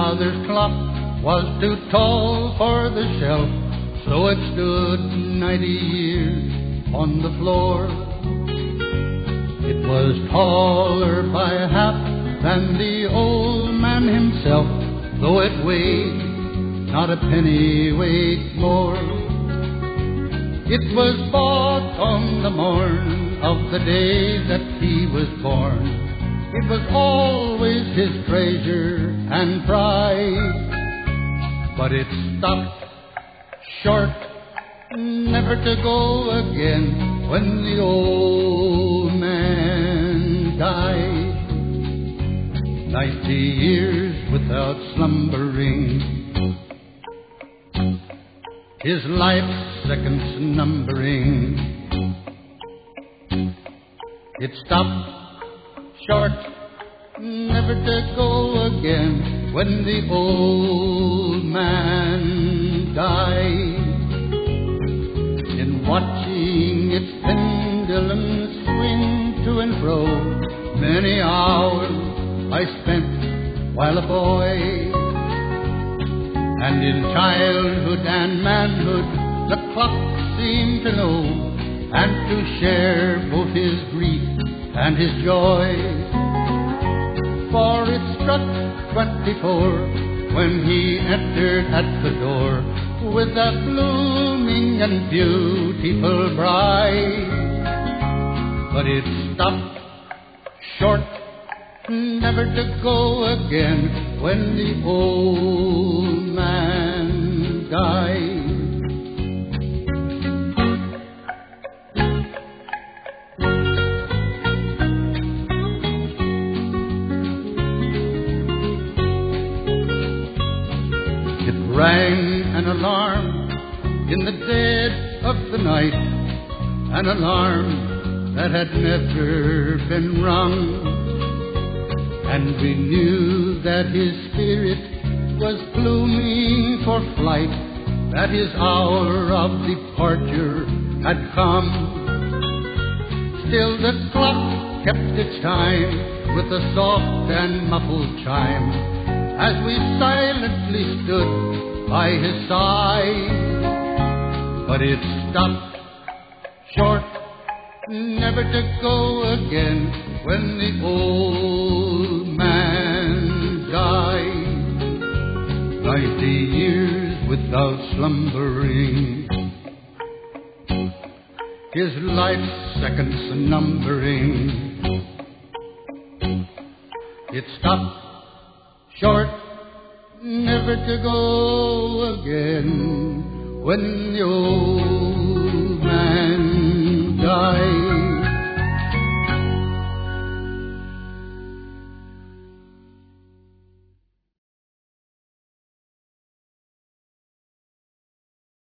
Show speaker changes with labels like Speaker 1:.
Speaker 1: father's clock was too tall for the shelf, so it stood 90 years on the floor. It was taller by half than the old man himself, though it weighed not a pennyweight more. It was bought on the morn of the day that he was born. It was always his treasure and pride, but it stopped short, never to go again when the old man died. 90 years without slumbering, his life's seconds numbering. It stopped short, never to go again when the old man died. In watching its pendulum swing to and fro, many hours I spent while a boy. And in childhood and manhood the clock seemed to know, and to share both his grief and his joy. For it struck 24 when he entered at the door, with a blooming and beautiful bride. But it stopped short, never to go again when the old man died. Rang an alarm in the dead of the night, an alarm that had never been rung. And we knew that his spirit was glooming for flight, that his hour of departure had come. Still the clock kept its time with a soft and muffled chime, as we silently stood by his side. But it stopped short, never to go again when the old man died. 90 years without slumbering, his life's seconds numbering. It stopped short, never to go again when the old man died.